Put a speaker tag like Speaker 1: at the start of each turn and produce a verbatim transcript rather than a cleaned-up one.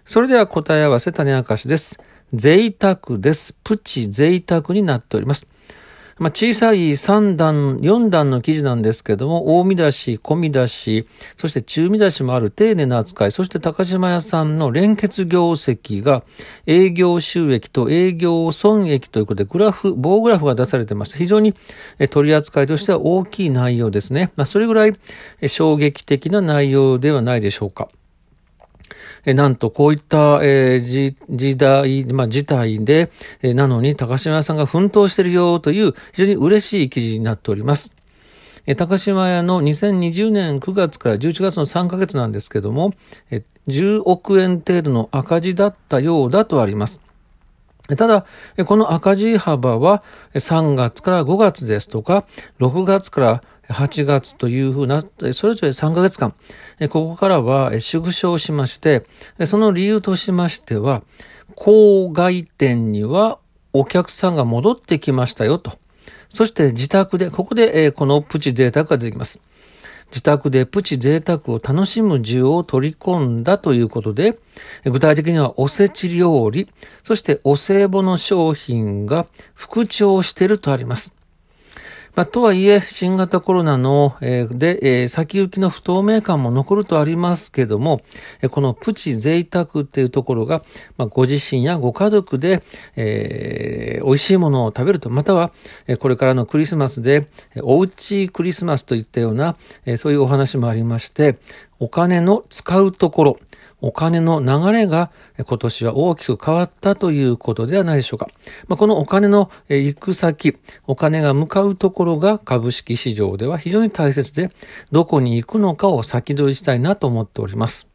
Speaker 1: それでは答え合わせ種明かしです。贅沢です。プチ贅沢になっております。まあ、小さいさん段、よん段の記事なんですけども、大見出し、小見出し、そして中見出しもある丁寧な扱い、そして高島屋さんの連結業績が営業収益と営業損益ということでグラフ、棒グラフが出されてまして、非常に取り扱いとしては大きい内容ですね。まあ、それぐらい衝撃的な内容ではないでしょうか。えなんとこういった、えー、時代、まあ、事態で、えー、なのに高島屋さんが奮闘しているよという非常に嬉しい記事になっております。えー、高島屋のにせんにじゅうねんくがつからじゅういちがつのさんかげつなんですけども、えー、じゅうおくえん程度の赤字だったようだとあります。ただ、この赤字幅はさんがつからごがつですとか、ろくがつからはちがつというふうな、それぞれさんかげつかん、ここからは縮小しまして、その理由としましては、郊外店にはお客さんが戻ってきましたよと。そして自宅で、ここでこのプチ贅沢が出てきます。自宅でプチ贅沢を楽しむ需要を取り込んだということで、具体的にはおせち料理、そしてお歳暮の商品が復調しているとあります。まあ、とはいえ、新型コロナの、えー、で、えー、先行きの不透明感も残るとありますけども、えー、このプチ贅沢っていうところが、まあ、ご自身やご家族で、えー、美味しいものを食べると、または、えー、これからのクリスマスで、おうちクリスマスといったような、えー、そういうお話もありまして、お金の使うところ、お金の流れが今年は大きく変わったということではないでしょうか。まあ、このお金の行く先、お金が向かうところが株式市場では非常に大切で、どこに行くのかを先取りしたいなと思っております。